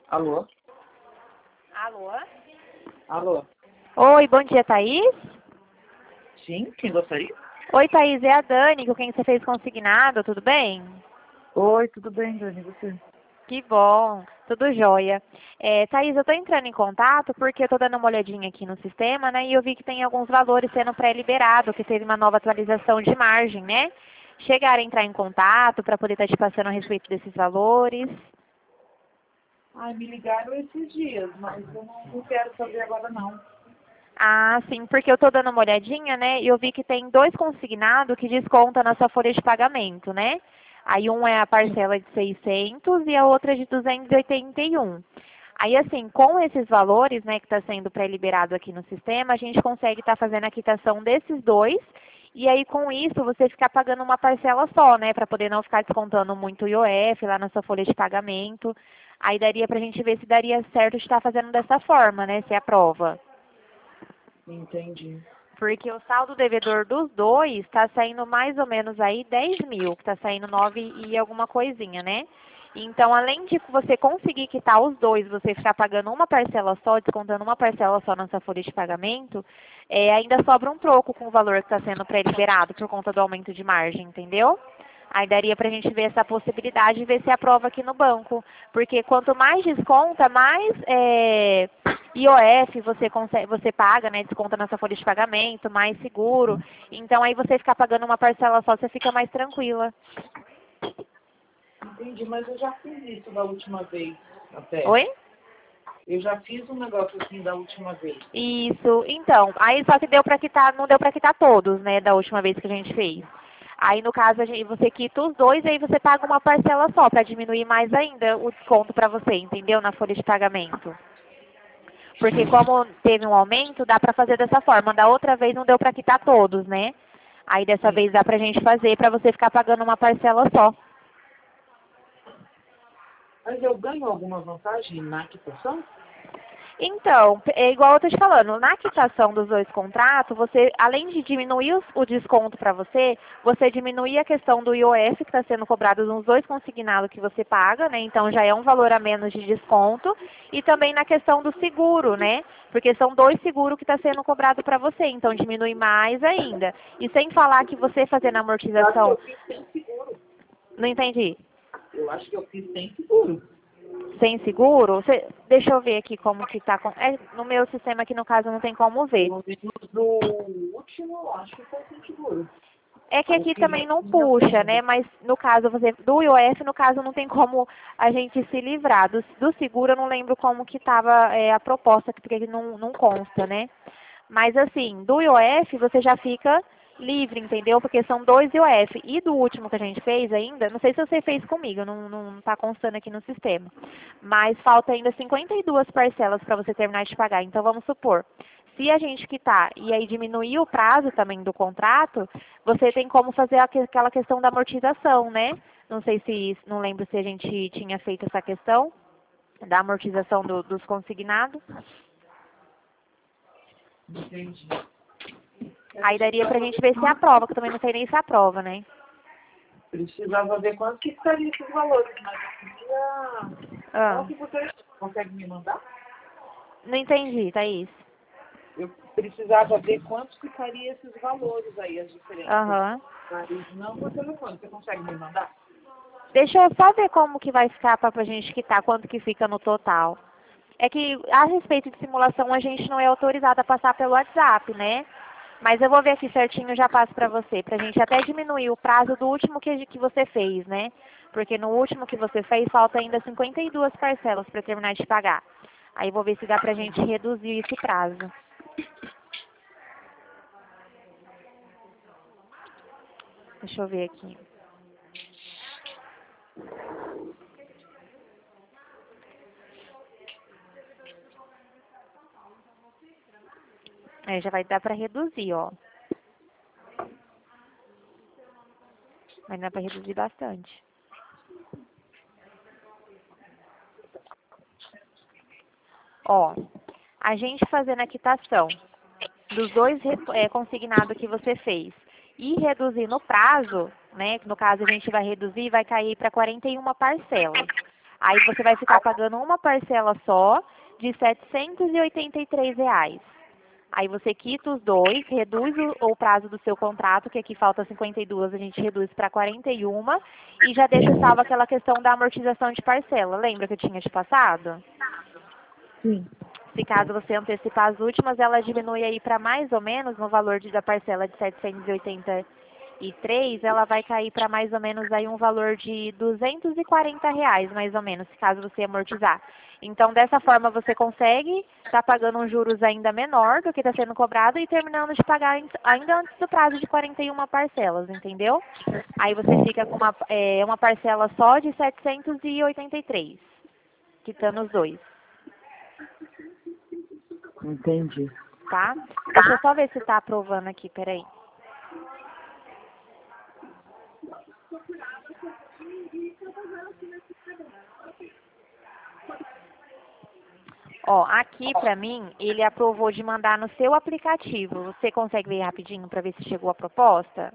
Alô? Alô? Alô? Oi, bom dia, Thaís? Sim, quem gostaria? Oi, Thaís, é a Dani, com quem você fez consignado, tudo bem? Oi, tudo bem, Dani, e você? Que bom, tudo jóia. Thaís, eu estou entrando em contato porque eu estou dando uma olhadinha aqui no sistema, né? E eu vi que tem alguns valores sendo pré-liberado, que teve uma nova atualização de margem, né? Chegaram a entrar em contato para poder estar te passando a respeito desses valores. Ai, me ligaram esses dias, mas eu não quero saber agora não. Ah, sim, porque eu estou dando uma olhadinha, né? E eu vi que tem dois consignados que desconta na sua folha de pagamento, né? Aí um é a parcela de 600 e a outra de 281. Aí, assim, com esses valores, né, que está sendo pré-liberado aqui no sistema, a gente consegue estar fazendo a quitação desses dois. E aí, com isso, você ficar pagando uma parcela só, né, para poder não ficar descontando muito IOF lá na sua folha de pagamento. Aí daria para a gente ver se daria certo de estar fazendo dessa forma, né, se aprova. Entendi. Porque o saldo devedor dos dois está saindo mais ou menos aí 10 mil, que está saindo 9 e alguma coisinha, né? Então, além de você conseguir quitar os dois, você ficar pagando uma parcela só, descontando uma parcela só na sua folha de pagamento, ainda sobra um troco com o valor que está sendo pré-liberado por conta do aumento de margem, entendeu? Aí daria para a gente ver essa possibilidade e ver se aprova aqui no banco. Porque quanto mais desconta, mais IOF você consegue, você paga, né? Desconta na sua folha de pagamento, mais seguro. Então aí você ficar pagando uma parcela só, você fica mais tranquila. Entendi, mas eu já fiz isso da última vez, até. Oi? Eu já fiz um negócio assim da última vez. Isso. Então, aí só que deu para quitar, não deu para quitar todos, né? Da última vez que a gente fez. Aí no caso você quita os dois e aí você paga uma parcela só para diminuir mais ainda o desconto para você, entendeu? Na folha de pagamento. Porque como teve um aumento, dá para fazer dessa forma. Da outra vez não deu para quitar todos, né? Aí dessa Sim. vez dá pra gente fazer para você ficar pagando uma parcela só. Mas eu ganho alguma vantagem na quitação? Então, é igual eu tô te falando, na quitação dos dois contratos, você, além de diminuir o desconto para você, você diminui a questão do IOF que está sendo cobrado nos dois consignados que você paga, né? Então já é um valor a menos de desconto. E também na questão do seguro, né? Porque são dois seguros que está sendo cobrado para você, então diminui mais ainda. E sem falar que você fazendo a Eu acho que amortização. eu fiz sem seguro. Não entendi. Eu acho que eu fiz sem seguro. Sem seguro? Deixa eu ver aqui como que tá. No meu sistema aqui, no caso, não tem como ver. Pelo menos do último, eu acho que foi sem seguro. É que O aqui que também não resta eu puxa, tenho. né? Mas no caso, do IOF, no caso, não tem como a gente se livrar. Do seguro, eu não lembro como que estava a proposta, porque não consta, né? Mas assim, do IOF você já fica livre, entendeu? Porque são dois IOF. E do último que a gente fez ainda, não sei se você fez comigo, não está constando aqui no sistema. Mas falta ainda 52 parcelas para você terminar de pagar. Então vamos supor, se a gente quitar e aí diminuir o prazo também do contrato, você tem como fazer aquela questão da amortização, né? Não sei se, não lembro se a gente tinha feito essa questão da amortização dos consignados. Entendi. Aí daria pra gente ver se aprova, que eu também não sei nem se aprova, né? Precisava ver quanto que ficaria esses valores, mas eu queria... Ah, Qual que você consegue me mandar? não entendi, Thaís. Eu precisava ver quanto ficaria esses valores aí, as diferenças. Aham. Mas não por telefone, você consegue me mandar? Deixa eu só ver como que vai ficar pra gente quitar, quanto que fica no total. É que a respeito de simulação a gente não é autorizado a passar pelo WhatsApp, né? Mas eu vou ver aqui certinho e já passo pra gente até diminuir o prazo do último que você fez, né? Porque no último que você fez falta ainda 52 parcelas para terminar de pagar. Aí vou ver se dá pra gente reduzir esse prazo. Deixa eu ver aqui. Já vai dar pra reduzir, ó. Vai dar pra reduzir bastante. Ó, a gente fazendo a quitação dos dois consignados que você fez e reduzir no prazo, né? No caso a gente vai reduzir, vai cair para 41 parcelas. Aí você vai ficar pagando uma parcela só de R$ 783. Aí você quita os dois, reduz o prazo do seu contrato, que aqui falta 52, a gente reduz para 41 e já deixa salva aquela questão da amortização de parcela. Lembra que eu tinha te passado? Sim. Se caso você antecipar as últimas, ela diminui aí para mais ou menos, no valor da parcela de 783, ela vai cair para mais ou menos aí um valor de R$ 240, mais ou menos, se caso você amortizar. Então, dessa forma, você consegue estar pagando um juros ainda menor do que está sendo cobrado e terminando de pagar ainda antes do prazo de 41 parcelas, entendeu? Aí você fica com uma parcela só de 783, quitando os dois. Entendi. Tá? Deixa eu só ver se tá aprovando aqui, peraí. Ó, aqui pra mim, ele aprovou de mandar no seu aplicativo. Você consegue ver rapidinho pra ver se chegou a proposta?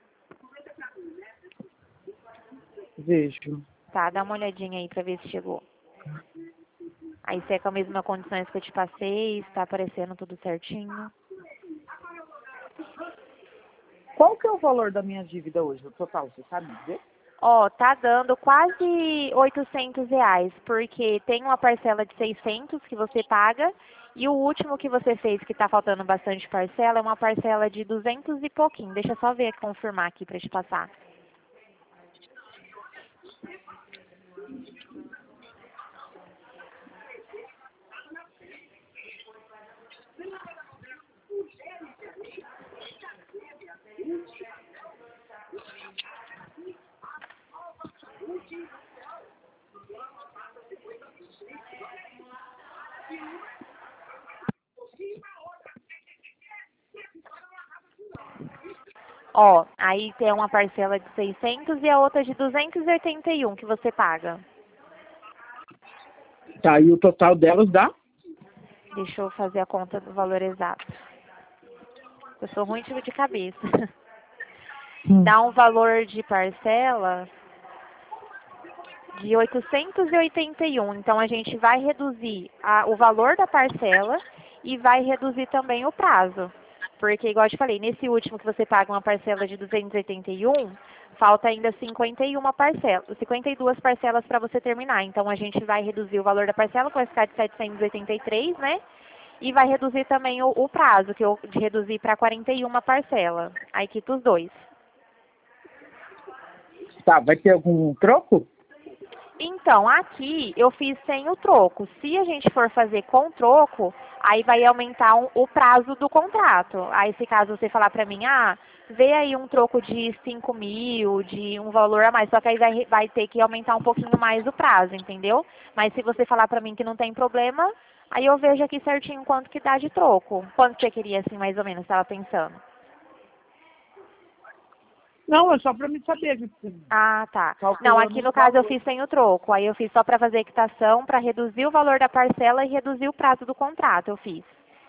Vejo. Tá, dá uma olhadinha aí pra ver se chegou. Aí se é com as mesmas condições que eu te passei, se tá aparecendo tudo certinho. Qual que é o valor da minha dívida hoje, o total, você sabe dizer? Ó, tá dando quase R$ 800, porque tem uma parcela de 600 que você paga e o último que você fez, que tá faltando bastante parcela, é uma parcela de 200 e pouquinho. Deixa eu só ver, confirmar aqui pra te passar. Ó, aí tem uma parcela de 600 e a outra de 281 que você paga. Tá, e o total delas dá? Deixa eu fazer a conta do valor exato. Eu sou ruim de cabeça. Dá um valor de parcela de 881. Então, a gente vai reduzir o valor da parcela e vai reduzir também o prazo. Porque, igual eu te falei, nesse último que você paga uma parcela de 281, falta ainda 52 parcelas para você terminar. Então, a gente vai reduzir o valor da parcela, que vai ficar de 783, né? E vai reduzir também o prazo, que eu de reduzir para 41 parcela. Aí quita os dois. Tá, vai ter algum troco? Então, aqui eu fiz sem o troco. Se a gente for fazer com troco, aí vai aumentar o prazo do contrato. Aí, se caso você falar pra mim, vê aí um troco de 5 mil, de um valor a mais, só que aí vai ter que aumentar um pouquinho mais o prazo, entendeu? Mas se você falar pra mim que não tem problema, aí eu vejo aqui certinho quanto que dá de troco. Quanto você queria, assim, mais ou menos, estava pensando? Não, é só pra me saber. Ah, tá. Calculando Não, aqui no os caso eu valores. fiz sem o troco. Aí eu fiz só para fazer a quitação, para reduzir o valor da parcela e reduzir o prazo do contrato, eu fiz.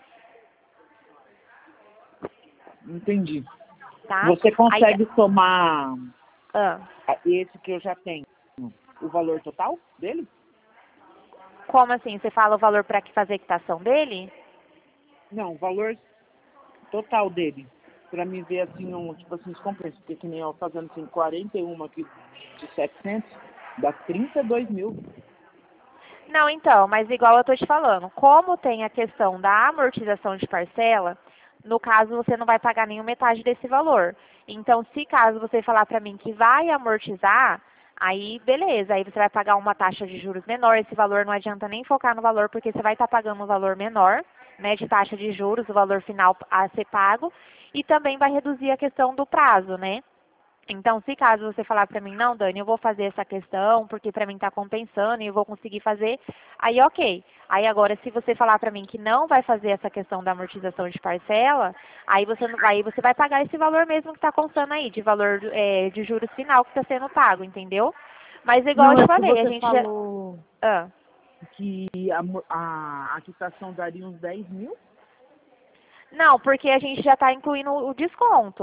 Entendi. Tá? Você consegue Aí, somar ah, esse que eu já tenho, o valor total dele? como assim? Você fala o valor para fazer a quitação dele? Não, o valor total dele. Pra me ver assim, tipo assim, os compreensos. Porque que nem eu fazendo assim, 41 aqui de 700, dá 32 mil. Não, então, mas igual eu tô te falando, como tem a questão da amortização de parcela, no caso você não vai pagar nem metade desse valor. Então, se caso você falar para mim que vai amortizar, aí beleza, aí você vai pagar uma taxa de juros menor, esse valor não adianta nem focar no valor, porque você vai estar pagando um valor menor, né, de taxa de juros, o valor final a ser pago, e também vai reduzir a questão do prazo, né? Então, se caso você falar para mim, não, Dani, eu vou fazer essa questão porque para mim está compensando e eu vou conseguir fazer, aí ok. Aí agora, se você falar para mim que não vai fazer essa questão da amortização de parcela, aí você vai pagar esse valor mesmo que está constando aí, de valor de juros final que está sendo pago, entendeu? Mas igual Não, eu te é que falei, a você gente já... falou Ah. que a quitação daria uns 10 mil? Não, porque a gente já está incluindo o desconto.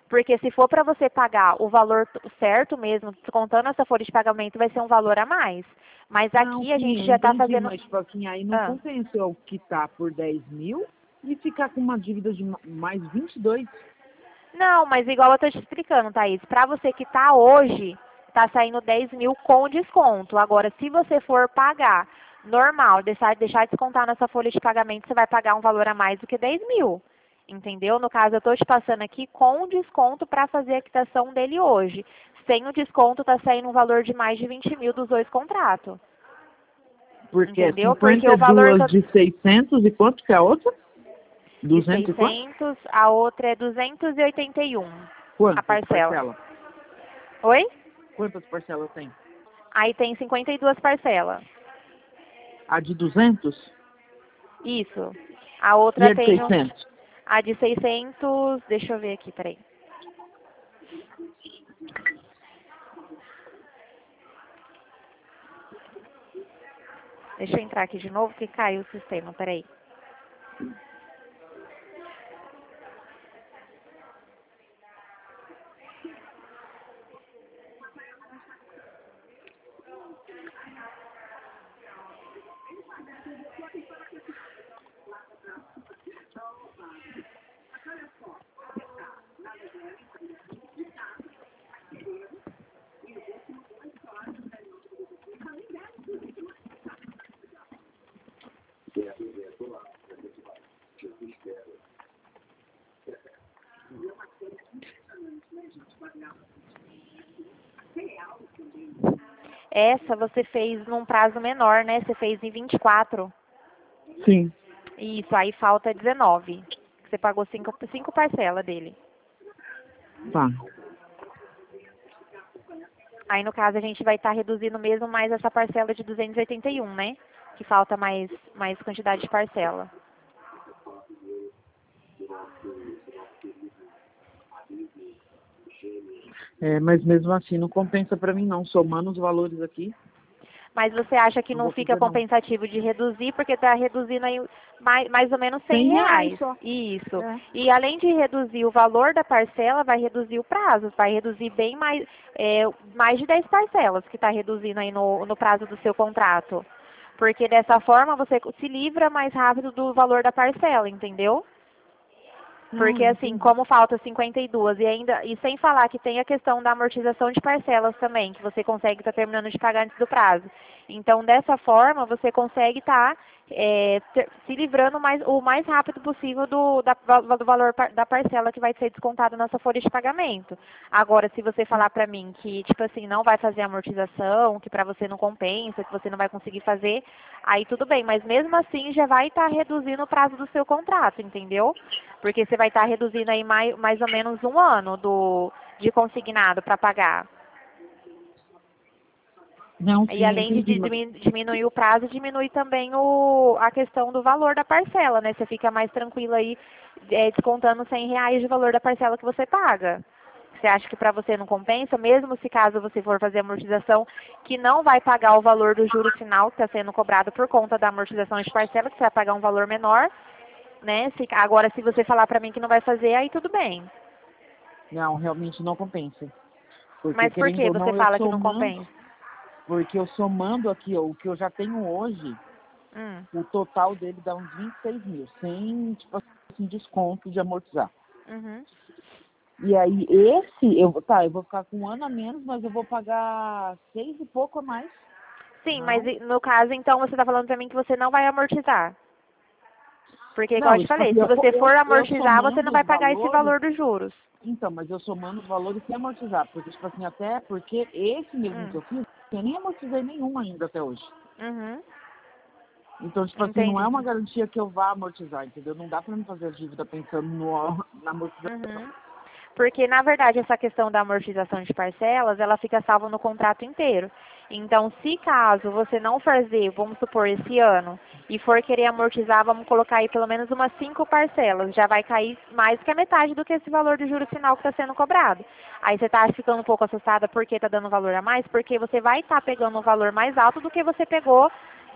Porque se for para você pagar o valor certo mesmo, descontando essa folha de pagamento, vai ser um valor a mais. Mas Não, aqui a sim, gente eu já está entendi, fazendo... mas tipo assim, aí não Ah. compensa eu quitar por 10 mil e ficar com uma dívida de mais 22. Não, mas igual eu estou te explicando, Thaís, para você quitar hoje, está saindo 10 mil com desconto. Agora, se você for pagar normal, deixar descontar nessa folha de pagamento, você vai pagar um valor a mais do que 10 mil. Entendeu? No caso, eu estou te passando aqui com desconto para fazer a quitação dele hoje. Sem o desconto, está saindo um valor de mais de 20 mil dos dois contratos. Porque é Entendeu? Porque o valor... 52 de 600 e quanto que é a outra? De 200 e quanto? 600, a outra é 281, a Quantas parcela. parcelas? Oi? Quantas parcelas tem? Aí tem 52 parcelas. A de 200 Isso. A e outra a de tem 600? a de 600, deixa eu ver aqui, peraí. Deixa eu entrar aqui de novo que caiu o sistema, peraí. Essa você fez num prazo menor, né? Você fez em 24. Sim. Isso, aí falta 19. Você pagou cinco parcelas dele. Tá. Aí, no caso, a gente vai estar reduzindo mesmo mais essa parcela de 281, né? Que falta mais quantidade de parcela. É, mas mesmo assim não compensa pra mim não. Somando os valores aqui, Mas você acha que não não vou fica fazer não. compensativo de reduzir, porque está reduzindo aí mais ou menos 100 R$ 100 reais. só. Isso. É. E além de reduzir o valor da parcela, vai reduzir o prazo, vai reduzir bem mais de 10 parcelas que está reduzindo aí no prazo do seu contrato. Porque dessa forma você se livra mais rápido do valor da parcela, entendeu? Não, Porque eu assim, entendi. como falta 52 e sem falar que tem a questão da amortização de parcelas também, que você consegue estar terminando de pagar antes do prazo. Então, dessa forma, você consegue estar se livrando o mais rápido possível do valor da parcela que vai ser descontado nessa folha de pagamento. Agora, se você falar para mim que, tipo assim, não vai fazer amortização, que para você não compensa, que você não vai conseguir fazer, aí tudo bem, mas mesmo assim já vai estar reduzindo o prazo do seu contrato, entendeu? Porque você vai estar reduzindo aí mais ou menos um ano de consignado para pagar. Não, E sim, eu além de entendi. Mas... diminuir o prazo, diminui também a questão do valor da parcela, né? Você fica mais tranquilo aí, descontando 100 reais de valor da parcela que você paga. Você acha que para você não compensa, mesmo se caso você for fazer amortização, que não vai pagar o valor do juro final que está sendo cobrado por conta da amortização de parcela, que você vai pagar um valor menor, né? Agora, se você falar para mim que não vai fazer, aí tudo bem. Não, realmente não compensa. Porque, Mas por querendo que ou você não, eu fala que não somando, compensa? porque eu somando aqui, ó, o que eu já tenho hoje, Hum. o total dele dá uns 26 mil, sem, tipo assim, desconto de amortizar. Uhum. E aí, eu vou ficar com um ano a menos, mas eu vou pagar 6 e pouco a mais. Sim, mas Não. no caso, então, você está falando para mim que você não vai amortizar. Porque, igual eu Não, te tipo falei, assim, se você for eu amortizar, você não somando vai os pagar esse valores, valor dos juros. então, mas eu somando os valores sem amortizar, porque, tipo assim, até porque esse mesmo que Hum. eu fiz, eu nem amortizei nenhum ainda até hoje. Uhum. Então, tipo assim, não é Entendi. uma garantia que eu vá amortizar, entendeu? Não dá pra me fazer a dívida pensando na amortização. Uhum. Porque, na verdade, essa questão da amortização de parcelas, ela fica salva no contrato inteiro. Então, se caso você não fazer, vamos supor, esse ano, e for querer amortizar, vamos colocar aí pelo menos umas 5 parcelas, já vai cair mais que a metade do que esse valor de juros final que está sendo cobrado. Aí você está ficando um pouco assustada porque está dando valor a mais, porque você vai estar pegando um valor mais alto do que você pegou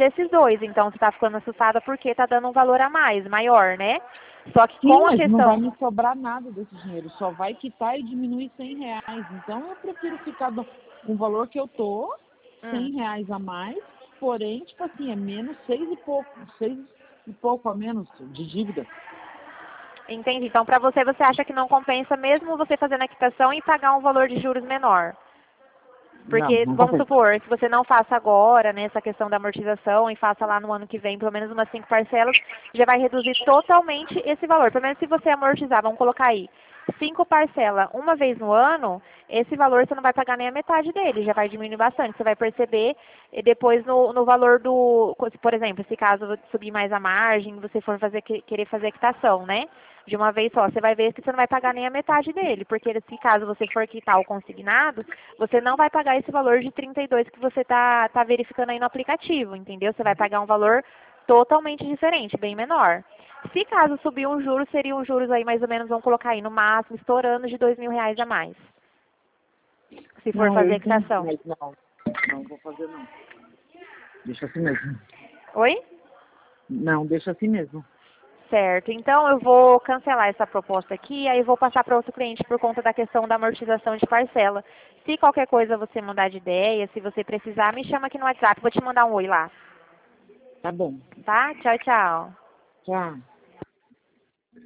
desses dois. Então, você está ficando assustada porque está dando um valor a mais, maior, né? Só que Sim, com a mas não vai questão... me sobrar nada desse dinheiro, só vai quitar e diminuir R$ 100. Então eu prefiro ficar com o valor que eu tô, R$ 100 a mais, porém, tipo assim, é menos 6 e pouco a menos de dívida. Entendi. Então, para você, você acha que não compensa mesmo você fazendo a quitação e pagar um valor de juros menor? Não, Porque, não vamos compensa. supor, se você não faça agora, né, essa questão da amortização e faça lá no ano que vem, pelo menos umas 5 parcelas, já vai reduzir totalmente esse valor. Pelo menos se você amortizar, vamos colocar aí, 5 parcelas uma vez no ano, esse valor você não vai pagar nem a metade dele, já vai diminuir bastante. Você vai perceber depois no valor do, por exemplo, se caso subir mais a margem, você for querer fazer a quitação, né? De uma vez só, você vai ver que você não vai pagar nem a metade dele, porque se caso você for quitar o consignado, você não vai pagar esse valor de 32 que você tá verificando aí no aplicativo, entendeu? Você vai pagar um valor totalmente diferente, bem menor. Se caso subir um juros, seria um juros aí mais ou menos, vamos colocar aí no máximo, estourando de R$ 2.000 a mais, se for Não, eu fazer a entendi, quitação. mas não vou fazer não. Deixa assim mesmo. Oi? Não, deixa assim mesmo. Certo, então eu vou cancelar essa proposta aqui, aí vou passar para outro cliente por conta da questão da amortização de parcela. Se qualquer coisa você mudar de ideia, se você precisar, me chama aqui no WhatsApp, vou te mandar um oi lá. Tá bom. Tá? Tchau, tchau. Tchau.